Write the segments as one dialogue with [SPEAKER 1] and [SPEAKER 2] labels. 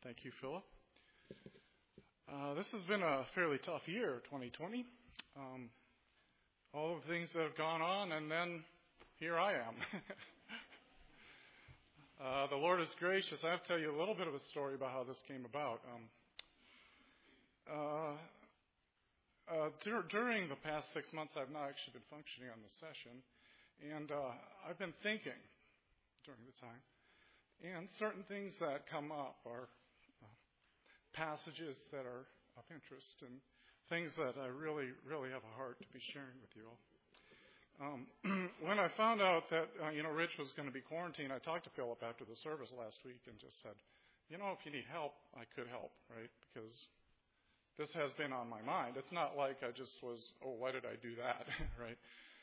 [SPEAKER 1] Thank you, Philip. This has been a fairly tough year, 2020. All of the things that have gone on, and then here I am. The Lord is gracious. I have to tell you a little bit of a story about how this came about. During the past 6 months, I've not actually been functioning on the session, and I've been thinking during the time. And certain things that come up are passages that are of interest and things that I really, really have a heart to be sharing with you all. When I found out that, Rich was going to be quarantined, I talked to Philip after the service last week and just said, if you need help, I could help, right? Because this has been on my mind. It's not like I just was, why did I do that, right?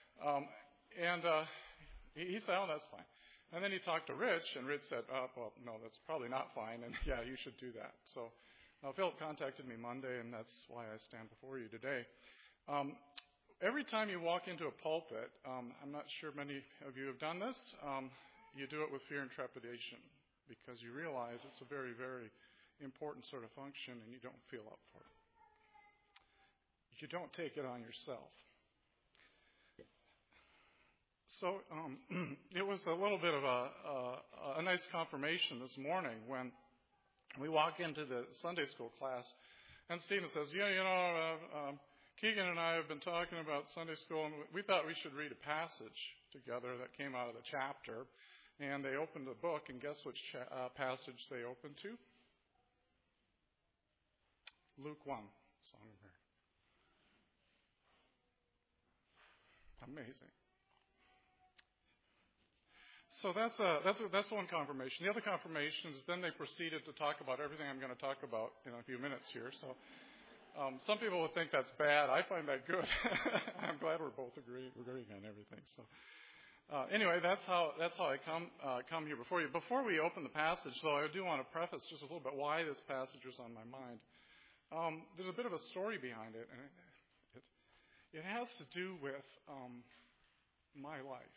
[SPEAKER 1] He said, that's fine. And then he talked to Rich, and Rich said, no, that's probably not fine, and yeah, you should do that. So Philip contacted me Monday, and that's why I stand before you today. Every time you walk into a pulpit, I'm not sure many of you have done this, you do it with fear and trepidation because you realize it's a very, very important sort of function, and you don't feel up for it. You don't take it on yourself. So it was a little bit of a nice confirmation this morning when we walk into the Sunday school class, and Stephen says, Keegan and I have been talking about Sunday school, and we thought we should read a passage together that came out of the chapter. And they opened the book, and guess which passage they opened to? Luke 1, Song of Mary. Amazing. So that's one confirmation. The other confirmation is then they proceeded to talk about everything I'm going to talk about in a few minutes here. So some people would think that's bad. I find that good. I'm glad we're both agreeing on everything. So anyway, that's how I come here before you. Before we open the passage, though, I do want to preface just a little bit why this passage is on my mind. There's a bit of a story behind it, and it has to do with my life.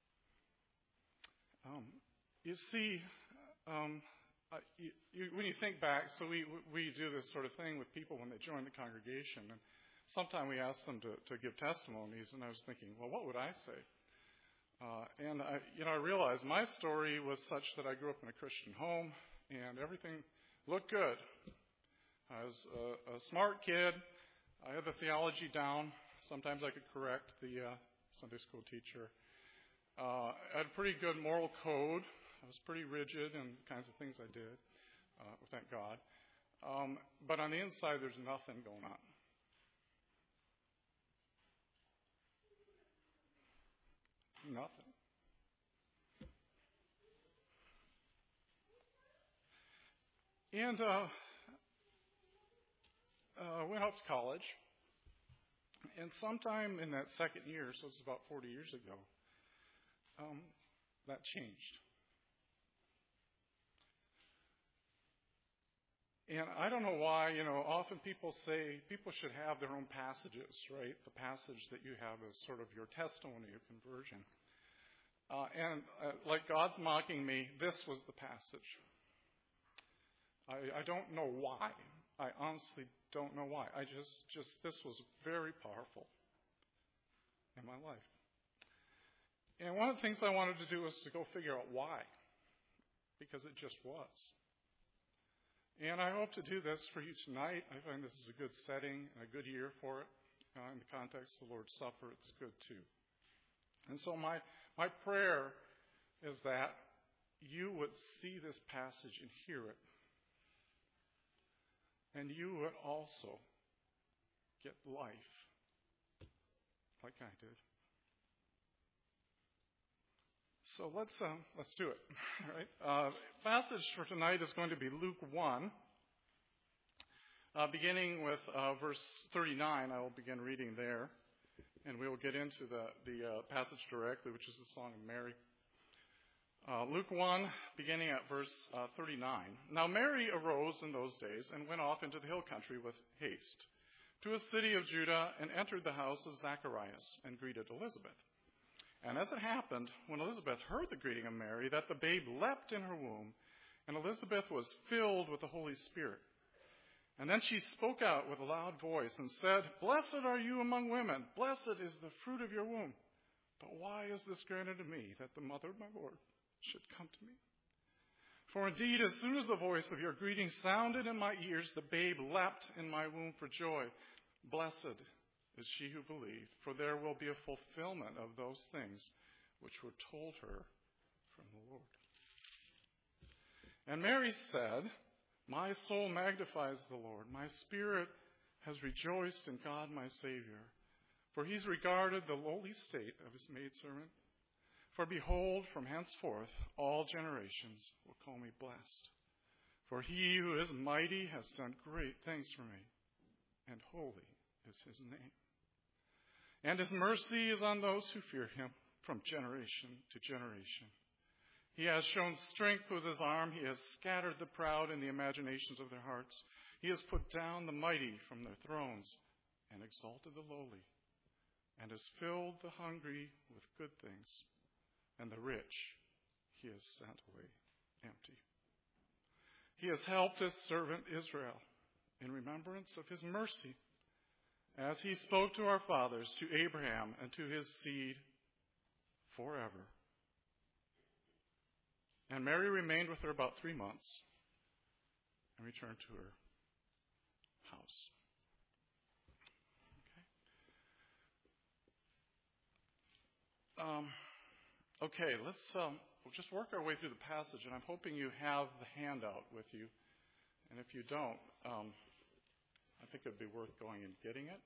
[SPEAKER 1] You see, when you think back, so we do this sort of thing with people when they join the congregation, and sometimes we ask them to give testimonies, and I was thinking, well, what would I say? And I realized my story was such that I grew up in a Christian home, and everything looked good. I was a smart kid. I had the theology down. Sometimes I could correct the Sunday school teacher. I had a pretty good moral code. I was pretty rigid in the kinds of things I did, thank God. But on the inside, there's nothing going on. Nothing. And went off to college. And sometime in that second year, so it's about 40 years ago, that changed. And I don't know why, often people say people should have their own passages, right? The passage that you have is sort of your testimony of conversion. Like God's mocking me, this was the passage. I don't know why. I honestly don't know why. This was very powerful in my life. And one of the things I wanted to do was to go figure out why, because it just was. And I hope to do this for you tonight. I find this is a good setting and a good year for it. In the context of the Lord's Supper, it's good too. And so my prayer is that you would see this passage and hear it. And you would also get life like I did. So let's do it. All right. Passage for tonight is going to be Luke 1, beginning with verse 39. I will begin reading there, and we will get into the passage directly, which is the Song of Mary. Luke 1, beginning at verse 39. Now Mary arose in those days and went off into the hill country with haste to a city of Judah and entered the house of Zacharias and greeted Elizabeth. And as it happened, when Elizabeth heard the greeting of Mary, that the babe leapt in her womb, And Elizabeth was filled with the Holy Spirit. And then she spoke out with a loud voice and said, "Blessed are you among women. Blessed is the fruit of your womb. But why is this granted to me, that the mother of my Lord should come to me? For indeed, as soon as the voice of your greeting sounded in my ears, the babe leapt in my womb for joy. Blessed is she who believed, for there will be a fulfillment of those things which were told her from the Lord." And Mary said, "My soul magnifies the Lord. My spirit has rejoiced in God my Savior, for he's regarded the lowly state of his maidservant. For behold, from henceforth all generations will call me blessed. For he who is mighty has done great things for me, and holy is his name. And his mercy is on those who fear him from generation to generation. He has shown strength with his arm. He has scattered the proud in the imaginations of their hearts. He has put down the mighty from their thrones and exalted the lowly, and has filled the hungry with good things, and the rich he has sent away empty. He has helped his servant Israel in remembrance of his mercy, as he spoke to our fathers, to Abraham, and to his seed forever." And Mary remained with her about 3 months and returned to her house. Okay, let's we'll just work our way through the passage, and I'm hoping you have the handout with you. And if you don't, I think it would be worth going and getting it.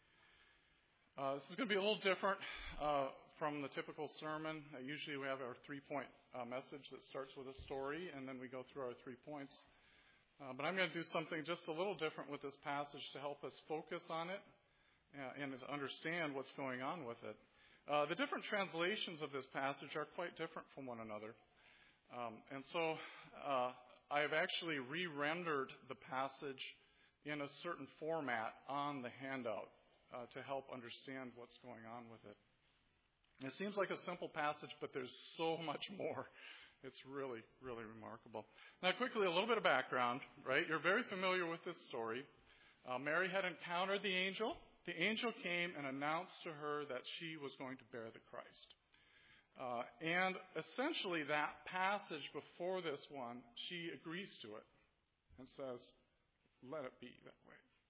[SPEAKER 1] This is going to be a little different from the typical sermon. Usually we have our 3-point message that starts with a story, and then we go through our 3 points. But I'm going to do something just a little different with this passage to help us focus on it and to understand what's going on with it. The different translations of this passage are quite different from one another. And so I have actually re-rendered the passage in a certain format on the handout to help understand what's going on with it. It seems like a simple passage, but there's so much more. It's really, really remarkable. Now, quickly, a little bit of background, right? You're very familiar with this story. Mary had encountered the angel. The angel came and announced to her that she was going to bear the Christ. And essentially, that passage before this one, she agrees to it and says, "Let it be that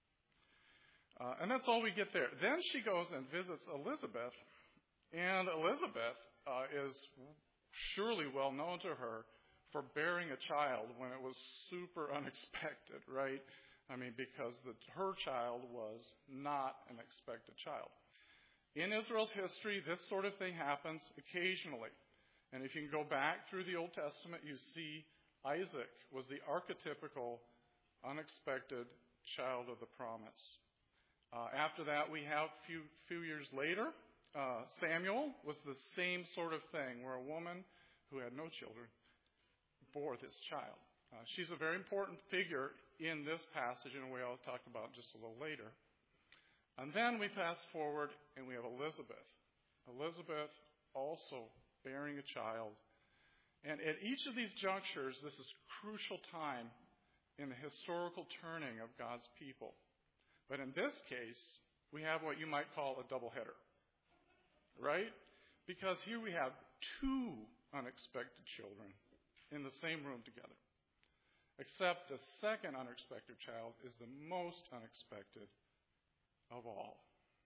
[SPEAKER 1] way." And that's all we get there. Then she goes and visits Elizabeth. And Elizabeth is surely well known to her for bearing a child when it was super unexpected, right? I mean, because her child was not an expected child. In Israel's history, this sort of thing happens occasionally. And if you can go back through the Old Testament, you see Isaac was the archetypical unexpected child of the promise. After that, we have a few years later, Samuel was the same sort of thing, where a woman who had no children bore this child. She's a very important figure in this passage in a way I'll talk about just a little later. And then we fast forward and we have Elizabeth. Elizabeth also bearing a child. And at each of these junctures, this is a crucial time in the historical turning of God's people. But in this case, we have what you might call a doubleheader. Right? Because here we have 2 unexpected children in the same room together. Except the second unexpected child is the most unexpected of all.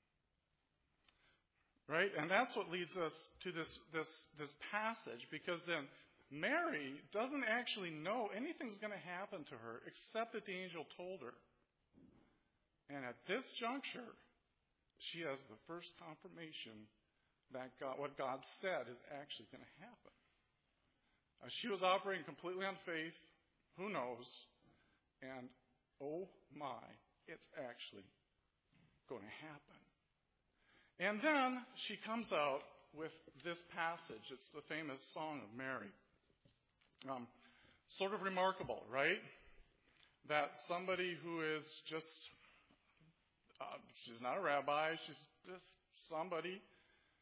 [SPEAKER 1] Right? And that's what leads us to this passage, because then Mary doesn't actually know anything's going to happen to her except that the angel told her. And at this juncture, she has the first confirmation that what God said is actually going to happen. She was operating completely on faith. Who knows? And oh my, it's actually going to happen. And then she comes out with this passage. It's the famous Song of Mary. Sort of remarkable, right? That somebody who is just, she's not a rabbi, she's just somebody,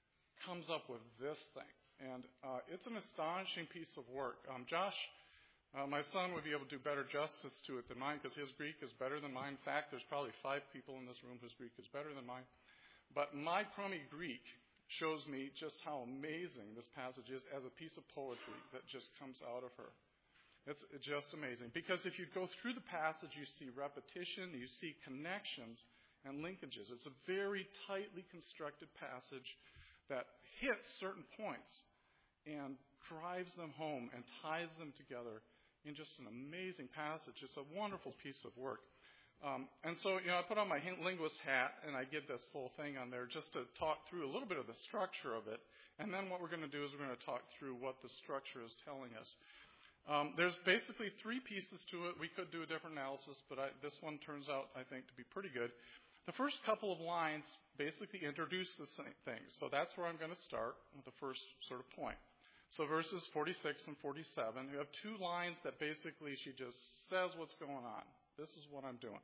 [SPEAKER 1] comes up with this thing. And it's an astonishing piece of work. Josh My son would be able to do better justice to it than mine because his Greek is better than mine. In fact, there's probably 5 people in this room whose Greek is better than mine. But my crummy Greek shows me just how amazing this passage is as a piece of poetry that just comes out of her. It's just amazing. Because if you go through the passage, you see repetition, you see connections and linkages. It's a very tightly constructed passage that hits certain points and drives them home and ties them together in just an amazing passage. It's a wonderful piece of work. And so, I put on my linguist hat, and I get this whole thing on there just to talk through a little bit of the structure of it. And then what we're going to do is we're going to talk through what the structure is telling us. There's basically 3 pieces to it. We could do a different analysis, but this one turns out, I think, to be pretty good. The first couple of lines basically introduce the thing. So that's where I'm going to start with the first sort of point. So verses 46 and 47, we have 2 lines that basically she just says what's going on. This is what I'm doing.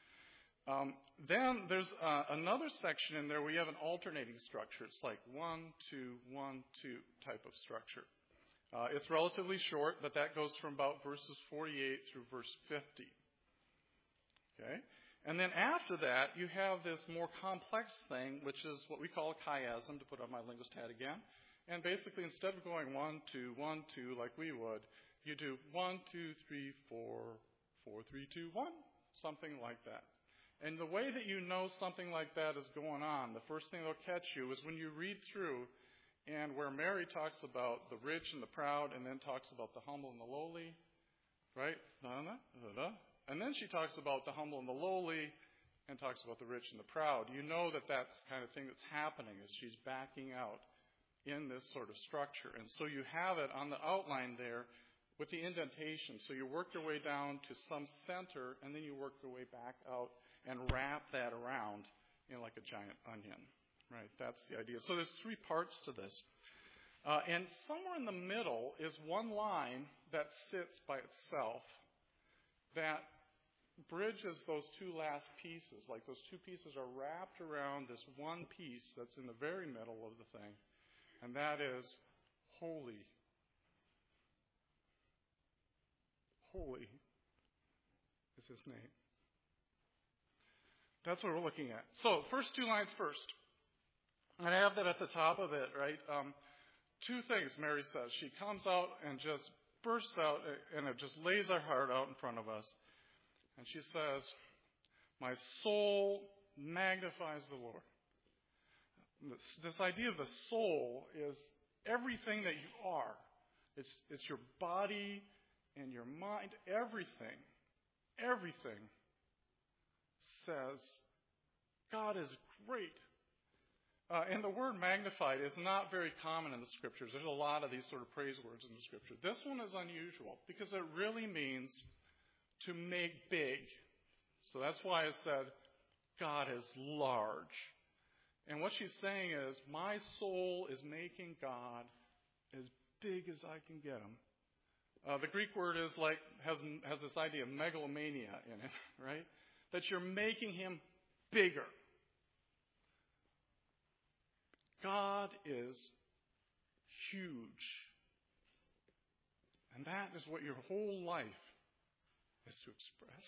[SPEAKER 1] Then there's another section in there where you have an alternating structure. It's like 1, 2, 1, 2 type of structure. It's relatively short, but that goes from about verses 48 through verse 50. Okay? And then after that, you have this more complex thing, which is what we call a chiasm, to put on my linguist hat again. And basically, instead of going 1, 2, 1, 2 like we would, you do 1, 2, 3, 4, 4, 3, 2, 1, something like that. And the way that you know something like that is going on, the first thing that'll catch you is when you read through and where Mary talks about the rich and the proud and then talks about the humble and the lowly, right? And then she talks about the humble and the lowly and talks about the rich and the proud. You know that that's the kind of thing that's happening as she's backing out in this sort of structure. And so you have it on the outline there with the indentation. So you work your way down to some center, and then you work your way back out and wrap that around like a giant onion. Right? That's the idea. So there's 3 parts to this. And somewhere in the middle is one line that sits by itself that bridges those 2 last pieces. Like those 2 pieces are wrapped around this one piece that's in the very middle of the thing. And that is holy. Holy is his name. That's what we're looking at. So, first 2 lines first. And I have that at the top of it, right? 2 things Mary says. She comes out and just bursts out, and it just lays her heart out in front of us. And she says, my soul magnifies the Lord. This idea of the soul is everything that you are. It's your body and your mind. Everything says God is great. And the word magnified is not very common in the Scriptures. There's a lot of these sort of praise words in the Scripture. This one is unusual because it really means to make big. So that's why it said God is large. And what she's saying is, my soul is making God as big as I can get him. The Greek word is has this idea of megalomania in it, right? That you're making him bigger. God is huge. And that is what your whole life is to express.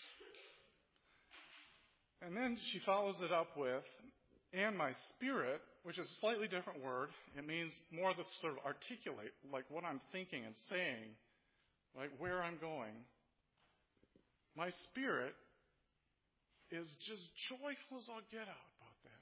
[SPEAKER 1] And then she follows it up with, and my spirit, which is a slightly different word. It means more to sort of articulate, like what I'm thinking and saying, like where I'm going. My spirit is just joyful as all get out about that.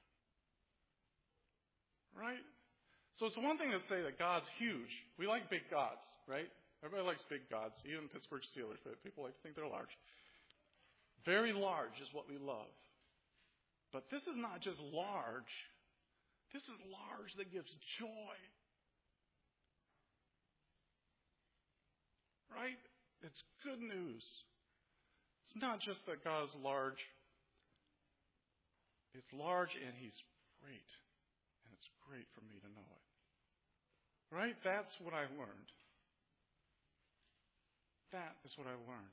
[SPEAKER 1] Right? So it's one thing to say that God's huge. We like big gods, right? Everybody likes big gods, even Pittsburgh Steelers. People like to think they're large. Very large is what we love. But this is not just large. This is large that gives joy. Right? It's good news. It's not just that God is large. It's large and he's great. And it's great for me to know it. Right? That's what I learned. That is what I learned.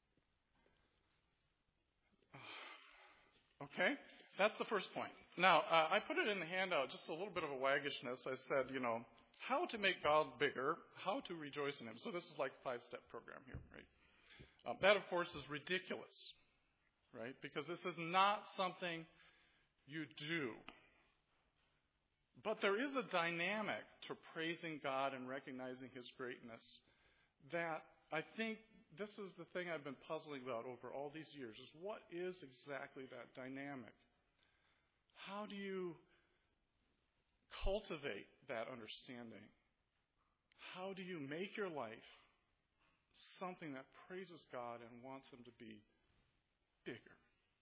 [SPEAKER 1] Okay? That's the first point. Now, I put it in the handout, just a little bit of a waggishness. I said, how to make God bigger, how to rejoice in him. So this is like a 5-step program here, right? That, of course, is ridiculous, right? Because this is not something you do. But there is a dynamic to praising God and recognizing his greatness that I think this is the thing I've been puzzling about over all these years, is what is exactly that dynamic? How do you cultivate that understanding? How do you make your life something that praises God and wants him to be bigger?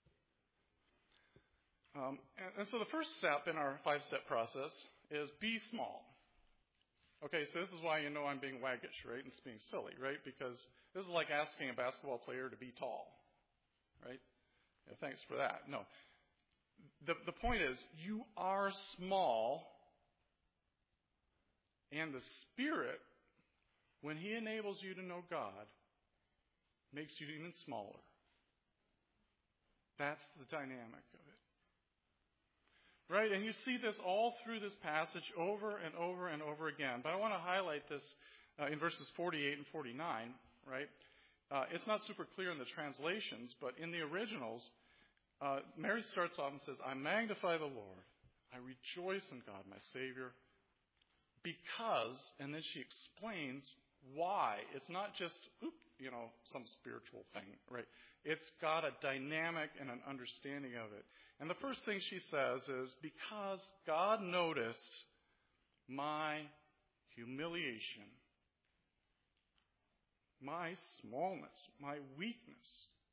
[SPEAKER 1] And so the first step in our 5-step process is be small. Okay, so this is why you know I'm being waggish, right? And it's being silly, right? Because this is like asking a basketball player to be tall, right? Yeah, thanks for that. No. The point is, you are small, and the Spirit, when he enables you to know God, makes you even smaller. That's the dynamic of it. Right? And you see this all through this passage over and over and over again. But I want to highlight this in verses 48 and 49, right? It's not super clear in the translations, but in the originals, Mary starts off and says, I magnify the Lord. I rejoice in God, my Savior, because, and then she explains why. It's not just, some spiritual thing, right? It's got a dynamic and an understanding of it. And the first thing she says is, because God noticed my humiliation, my smallness, my weakness.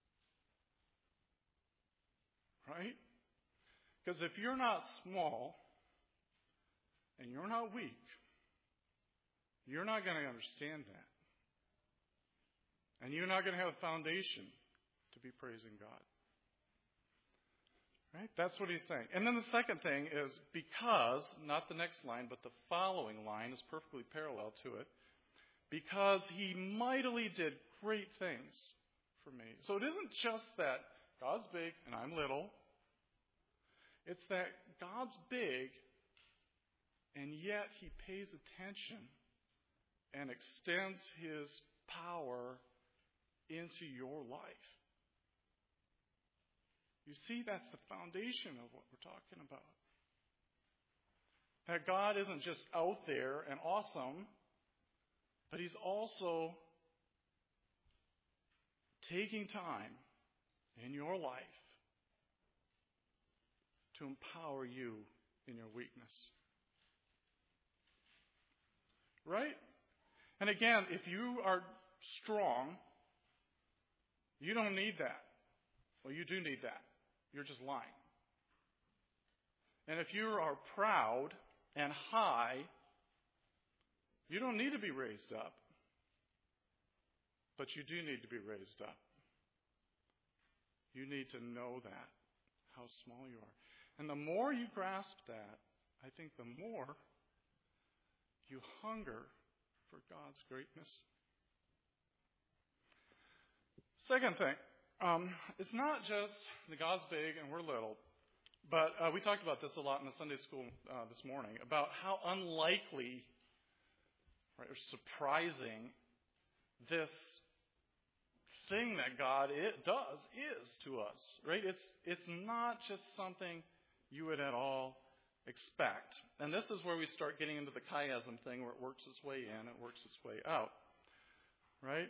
[SPEAKER 1] Right? Because if you're not small and you're not weak, you're not going to understand that. And you're not going to have a foundation to be praising God. Right? That's what he's saying. And then the second thing is because, not the next line, but the following line is perfectly parallel to it, because he mightily did great things for me. So it isn't just that God's big and I'm little. It's that God's big and yet he pays attention and extends his power into your life. You see, that's the foundation of what we're talking about. That God isn't just out there and awesome, but he's also taking time in your life to empower you in your weakness. Right? And again, if you are strong, you don't need that. Well, you do need that. You're just lying. And if you are proud and high, you don't need to be raised up. But you do need to be raised up. You need to know that, how small you are. And the more you grasp that, I think the more you hunger for God's greatness. Second thing. It's not just the God's big and we're little, but we talked about this a lot in the Sunday school this morning, about how unlikely, right, or surprising this thing that God does is to us, right? It's not just something you would at all expect. And this is where we start getting into the chiasm thing, where it works its way in, it works its way out, right?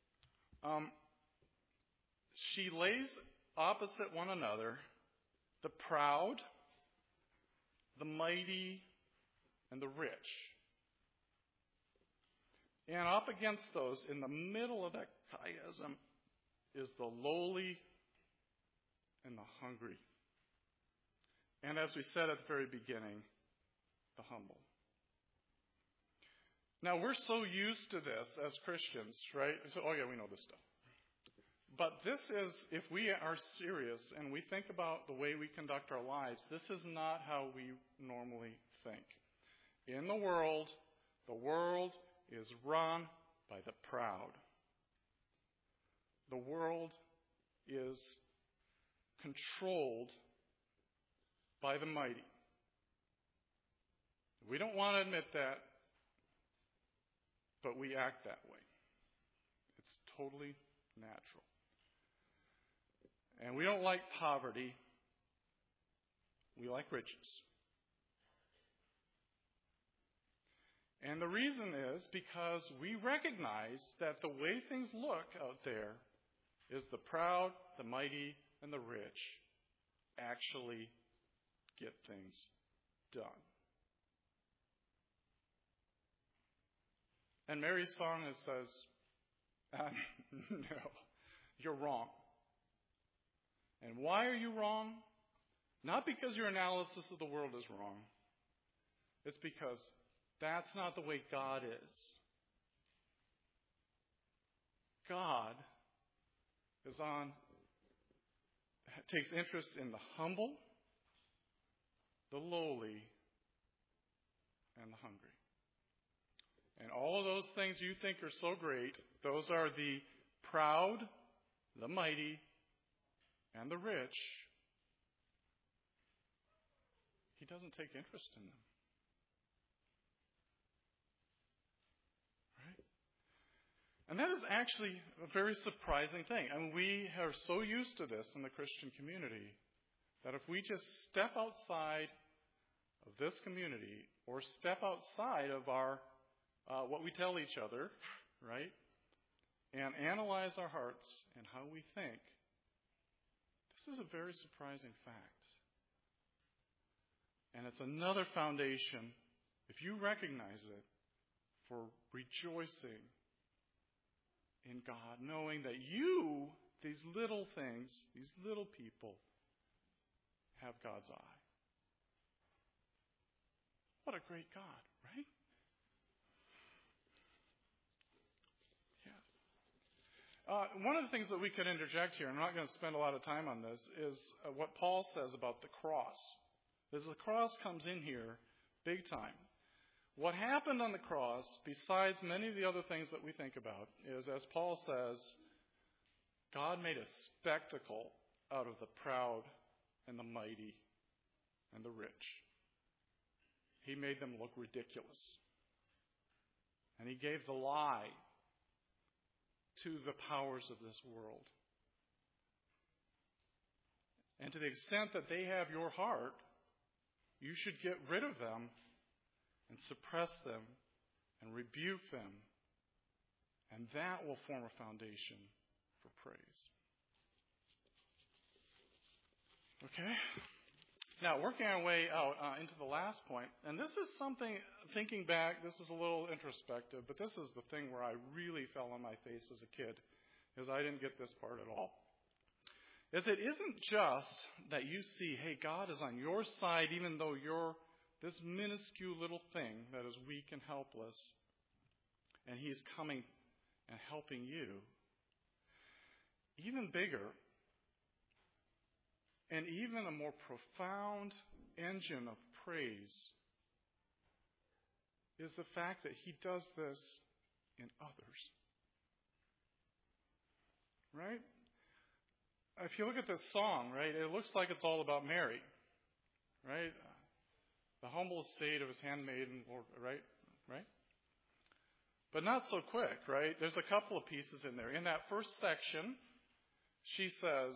[SPEAKER 1] She lays opposite one another the proud, the mighty, and the rich. And up against those, in the middle of that chiasm, is the lowly and the hungry. And as we said at the very beginning, the humble. Now, we're so used to this as Christians, right? So, oh yeah, we know this stuff. But this is, if we are serious and we think about the way we conduct our lives, this is not how we normally think. In the world is run by the proud. The world is controlled by the mighty. We don't want to admit that, but we act that way. It's totally natural. And we don't like poverty. We like riches. And the reason is because we recognize that the way things look out there is the proud, the mighty, and the rich actually get things done. And Mary's song says, no, you're wrong. And why are you wrong? Not because your analysis of the world is wrong. It's because that's not the way God is. God takes interest in the humble, the lowly, and the hungry. And all of those things you think are so great, those are the proud, the mighty, and the rich. He doesn't take interest in them. Right? And that is actually a very surprising thing. And we are so used to this in the Christian community that if we just step outside of this community or step outside of our what we tell each other, right, and analyze our hearts and how we think, this is a very surprising fact. And it's another foundation, if you recognize it, for rejoicing in God, knowing that you, these little things, these little people, have God's eye. What a great God, right? One of the things that we could interject here, I'm not going to spend a lot of time on this, is what Paul says about the cross. As the cross comes in here big time. What happened on the cross, besides many of the other things that we think about, is, as Paul says, God made a spectacle out of the proud and the mighty and the rich. He made them look ridiculous. And he gave the lie to the powers of this world. And to the extent that they have your heart, you should get rid of them and suppress them and rebuke them. And that will form a foundation for praise. Okay? Now, working our way out into the last point, and this is something, thinking back, this is a little introspective, but this is the thing where I really fell on my face as a kid, is I didn't get this part at all. Is it isn't just that you see, hey, God is on your side, even though you're this minuscule little thing that is weak and helpless, and He's coming and helping you. Even bigger, and even a more profound engine of praise is the fact that He does this in others. Right? If you look at this song, right, it looks like it's all about Mary. Right? The humble estate of His handmaiden, right? Right? But not so quick, right? There's a couple of pieces in there. In that first section, she says,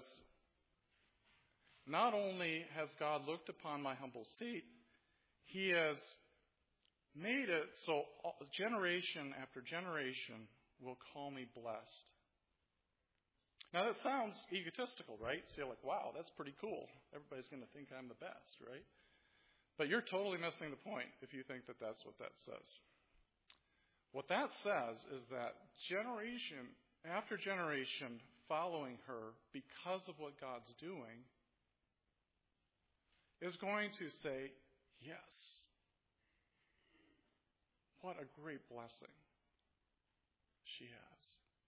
[SPEAKER 1] not only has God looked upon my humble state, He has made it so generation after generation will call me blessed. Now that sounds egotistical, right? So you're like, wow, that's pretty cool. Everybody's going to think I'm the best, right? But you're totally missing the point if you think that that's what that says. What that says is that generation after generation following her, because of what God's doing, is going to say, yes. What a great blessing she has.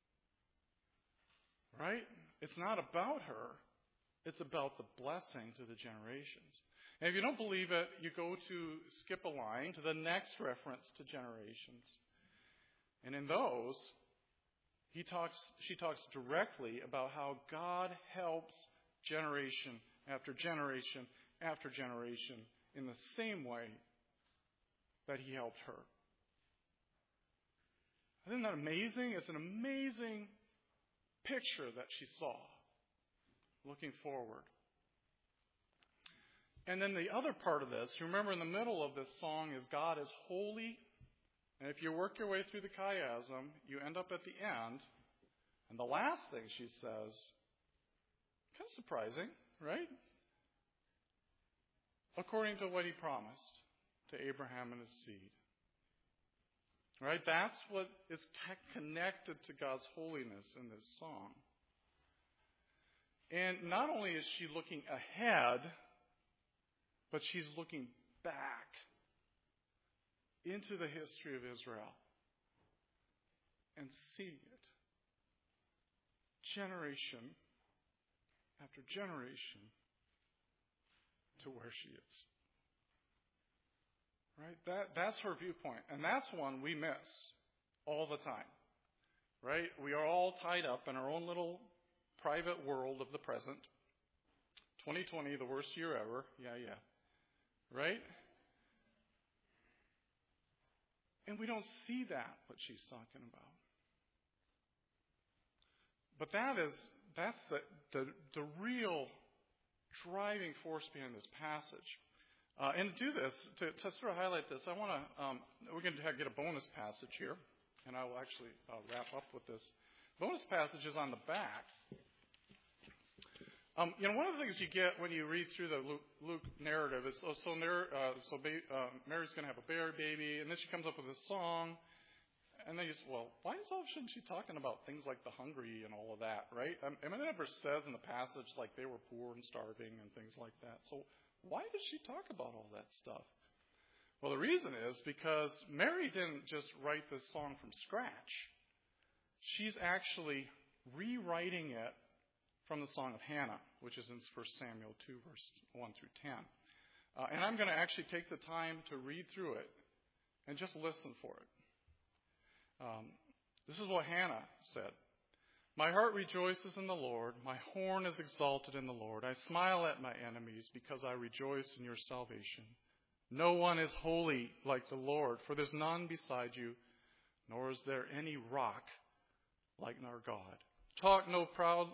[SPEAKER 1] Right? It's not about her. It's about the blessing to the generations. And if you don't believe it, you go to skip a line to the next reference to generations. And in those, she talks directly about how God helps generation after generation after generation in the same way that He helped her. Isn't that amazing? It's an amazing picture that she saw, looking forward. And then the other part of this, you remember in the middle of this song is God is holy. And if you work your way through the chiasm, you end up at the end. And the last thing she says, kind of surprising, right? According to what he promised to Abraham and his seed. Right? That's what is connected to God's holiness in this song. And not only is she looking ahead, but she's looking back into the history of Israel and seeing it. Generation after generation to where she is. Right? That's her viewpoint. And that's one we miss all the time. Right? We are all tied up in our own little private world of the present. 2020, the worst year ever. Yeah. Right? And we don't see that, what she's talking about. But that's the real driving force behind this passage. And to do this, to sort of highlight this, I want to, we're going to get a bonus passage here, and I will actually wrap up with this. Bonus passage is on the back. One of the things you get when you read through the Luke narrative is, Mary's going to have a bear baby, and then she comes up with this song, and then you say, well, why shouldn't she talking about things like the hungry and all of that, right? I mean, it never says in the passage like they were poor and starving and things like that. So why does she talk about all that stuff? Well, the reason is because Mary didn't just write this song from scratch. She's actually rewriting it from the Song of Hannah, which is in 1 Samuel 2, verse 1 through 10. And I'm going to actually take the time to read through it and just listen for it. This is what Hannah said. My heart rejoices in the Lord. My horn is exalted in the Lord. I smile at my enemies because I rejoice in your salvation. No one is holy like the Lord, for there's none beside you, nor is there any rock like our God. Talk no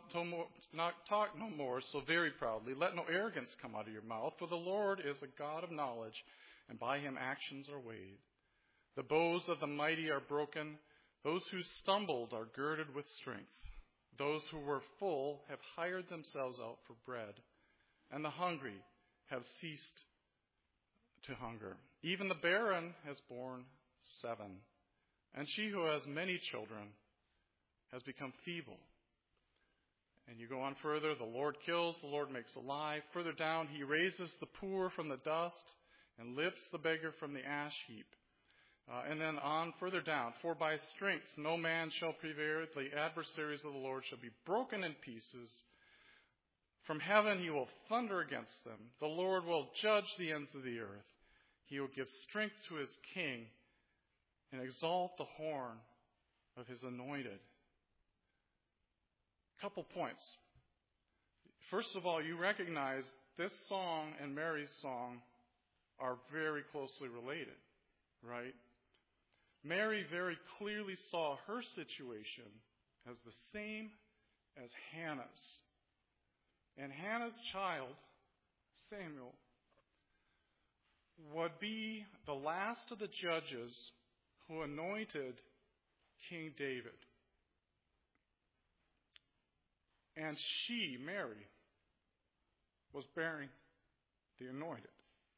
[SPEAKER 1] more so very proudly. Let no arrogance come out of your mouth, for the Lord is a God of knowledge, and by him actions are weighed. The bows of the mighty are broken. Those who stumbled are girded with strength. Those who were full have hired themselves out for bread, and the hungry have ceased to hunger. Even the barren has borne 7, and she who has many children has become feeble. And you go on further, the Lord kills, the Lord makes alive. Further down, he raises the poor from the dust and lifts the beggar from the ash heap. And then on further down, for by strength no man shall prevail. The adversaries of the Lord shall be broken in pieces. From heaven he will thunder against them. The Lord will judge the ends of the earth. He will give strength to his king and exalt the horn of his anointed. Couple points. First of all, you recognize this song and Mary's song are very closely related, right? Mary very clearly saw her situation as the same as Hannah's. And Hannah's child, Samuel, would be the last of the judges who anointed King David. And she, Mary, was bearing the anointed.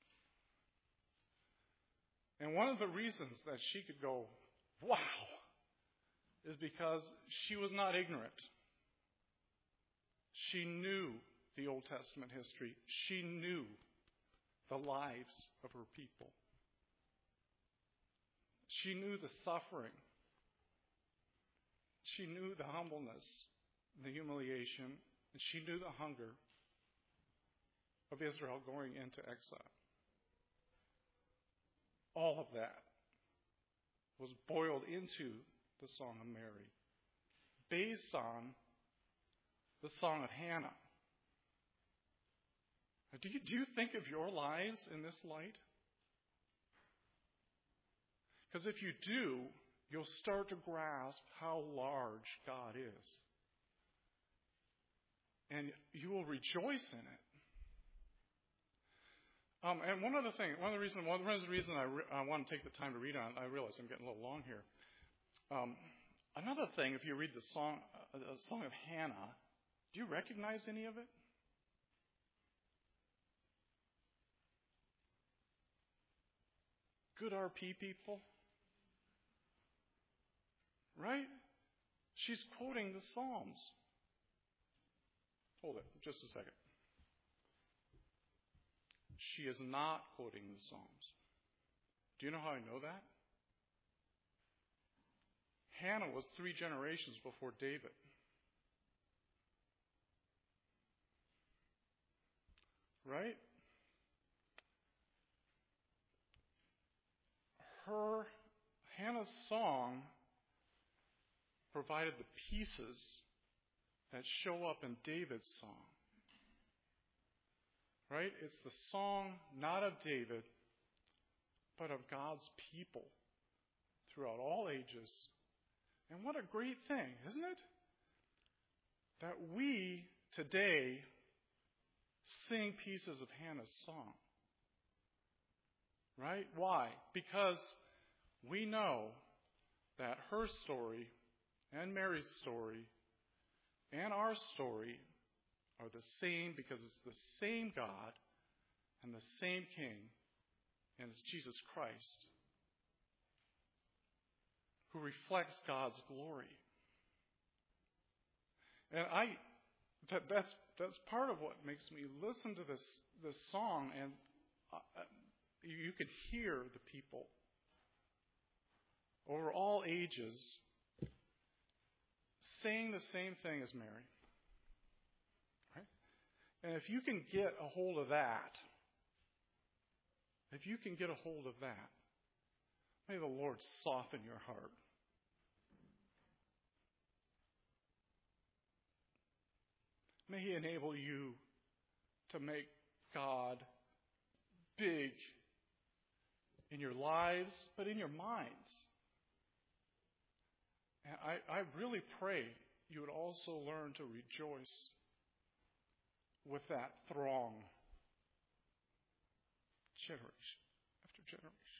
[SPEAKER 1] And one of the reasons that she could go, wow, is because she was not ignorant. She knew the Old Testament history. She knew the lives of her people. She knew the suffering. She knew the humbleness, the humiliation, and she knew the hunger of Israel going into exile. All of that was boiled into the Song of Mary, based on the Song of Hannah. Do you think of your lives in this light? Because if you do, you'll start to grasp how large God is. And you will rejoice in it. And one of the reasons I want to take the time to read on it, I realize I'm getting a little long here. Another thing, if you read the Song of Hannah, do you recognize any of it? Good RP people? Right? She's quoting the Psalms. Hold it, just a second. She is not quoting the Psalms. Do you know how I know that? Hannah was 3 generations before David. Right? Hannah's song provided the pieces that show up in David's song. Right? It's the song not of David, but of God's people throughout all ages. And what a great thing, isn't it? That we today sing pieces of Hannah's song. Right? Why? Because we know that her story and Mary's story and our story are the same, because it's the same God and the same King, and it's Jesus Christ who reflects God's glory. And that's part of what makes me listen to this song, and you can hear the people over all ages saying the same thing as Mary. Right? And if you can get a hold of that, may the Lord soften your heart. May He enable you to make God big in your lives, but in your minds. And I really pray you would also learn to rejoice with that throng, generation after generation.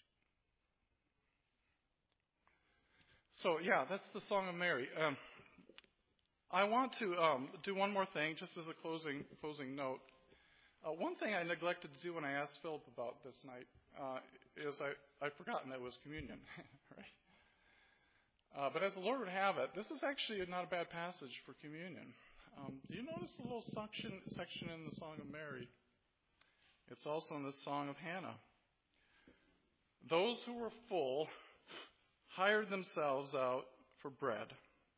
[SPEAKER 1] So, yeah, that's the Song of Mary. I want to do one more thing, just as a closing note. One thing I neglected to do when I asked Philip about this night is I'd forgotten that it was communion, right? But as the Lord would have it, this is actually not a bad passage for communion. Do you notice the little section in the Song of Mary? It's also in the Song of Hannah. Those who were full hired themselves out for bread,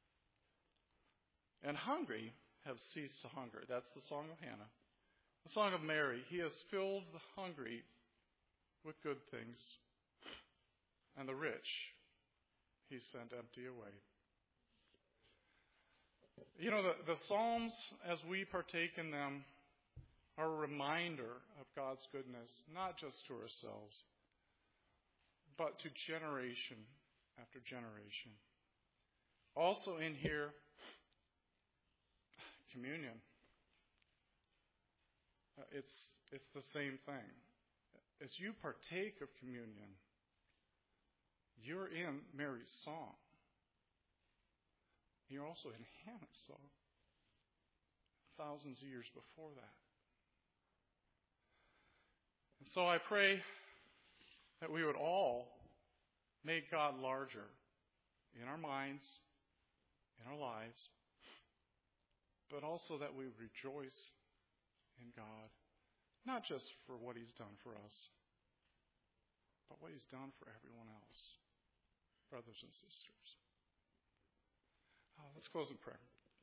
[SPEAKER 1] and hungry have ceased to hunger. That's the Song of Hannah. The Song of Mary, He has filled the hungry with good things, and the rich He sent empty away. You know, the Psalms, as we partake in them, are a reminder of God's goodness, not just to ourselves, but to generation after generation. Also in here, communion. It's the same thing. As you partake of communion, you're in Mary's song. You're also in Hannah's song, thousands of years before that. And so I pray that we would all make God larger in our minds, in our lives, but also that we rejoice in God, not just for what He's done for us, but what He's done for everyone else, brothers and sisters. Let's close in prayer.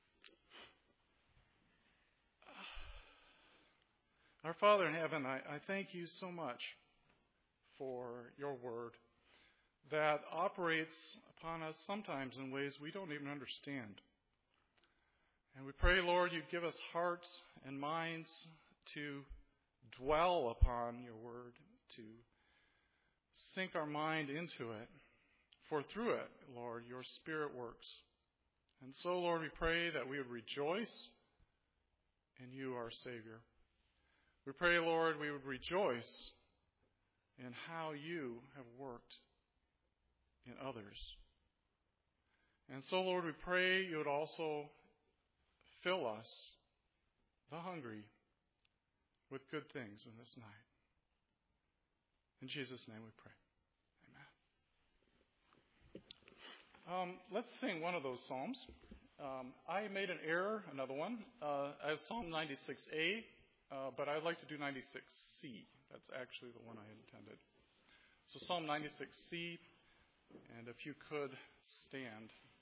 [SPEAKER 1] Our Father in heaven, I thank You so much for Your word that operates upon us sometimes in ways we don't even understand. And we pray, Lord, You'd give us hearts and minds to dwell upon Your word, to sink our mind into it For through it, Lord, your Spirit works. And so, Lord, we pray that we would rejoice in you, our Savior. We pray, Lord, we would rejoice in how you have worked in others. And so, Lord, we pray you would also fill us, the hungry, with good things in this night. In Jesus' name we pray. Amen. Let's sing one of those psalms. I made an error, another one. I have Psalm 96A, but I'd like to do 96C. That's actually the one I intended. So Psalm 96C, and if you could stand.